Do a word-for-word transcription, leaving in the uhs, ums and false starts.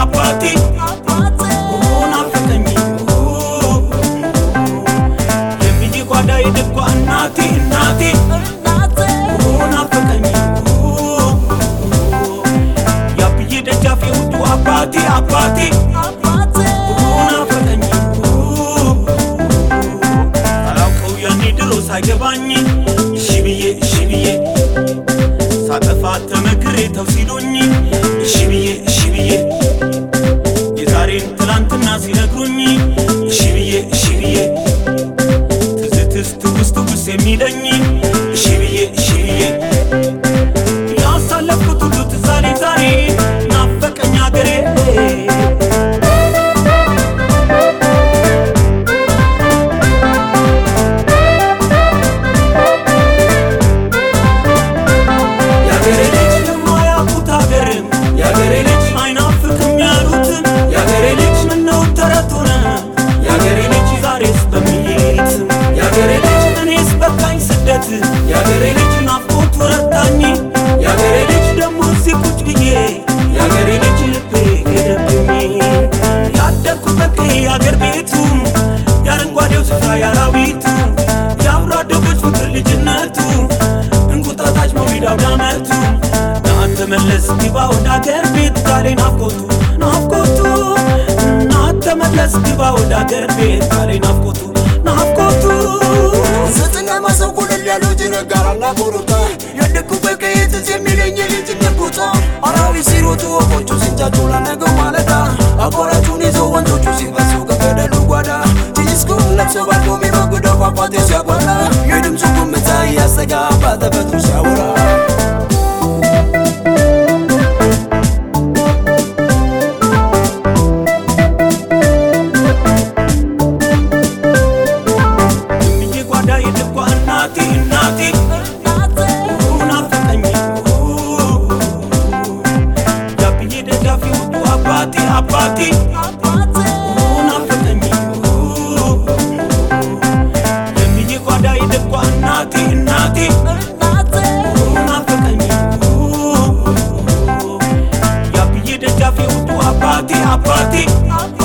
አባቴ ናፈቀኝ የብዬ ጓዳ የደጓ እናቴ እናቴ ናፈቀኝ ያብዬ ደጃፍ የውዱ አባቴ አባቴ ናፈቀኝ አላውቀው ያኔ ድሮ ሳይገባኝ እሺ ብዬ እሺ ብዬ ሳጠፋ ተመክሬ ተው ሲሉኝ እሺ ብዬ እሺ ብዬ የዛሬን ትላንትና ሲነግሩኝ እሺ ብዬ እሺ ብዬ ትዝትስ ትውስ ትውስ የሚለኝ እሺ ብዬ እሺ ብዬ ያሳለፍኩት ሁሉ ትዝ አለኝ ዛሬ ናፈቀኝ አገሬ ያገሬ ልጅ ናፍቆት ወረታኝ ያገሬ ልጅ ደሞ ሲቁጭ ብዬ ያገሬ ልጅ ልቤ ገደብኝ ያደኩበት ያገር ቤቱ ያረንጓዴው ስፍራ ያራዊቱ ያብሮ አደጎች ፍቅር ልጅነቱ እንቁጣጣች መውሊድ አውዳመቱ ናተ መለስ ግባ ወደ አገር ቤት ዛሬ ናፍቆቱ ናፍቆቱ ናተ መለስ ግባ ወደ አገር ቤት ዛሬ ናፍቆቱ ናፍቆቱ ስትና ማሰው ኩልል ያለው ጅነጋራና ኮሩታ ያደኩ በቀየት የሚለኝ ልጅ ነኩታ አራዊ ሲሮጡ ወፎቹ ሲንጫጩ ለነገው ማለዳ አቆራጩን ይዘው ወንዶቹ ሲፈሱ ከገደሉ ጓዳ ዲስኮን ለብሰው ባልቆ የሚሞግደው ፏፏቴ ሲያጓራ የድምፁ ጉምታ እያስተጋባ ተፈጥሮ ሲያወራ አባቴ ናፈቀኝ የብዬ ጓዳ የደጓ እናቴ እናቴ ናፈቀኝ ያብዬ ደጃፍ የውዱ አባቴ አባቴ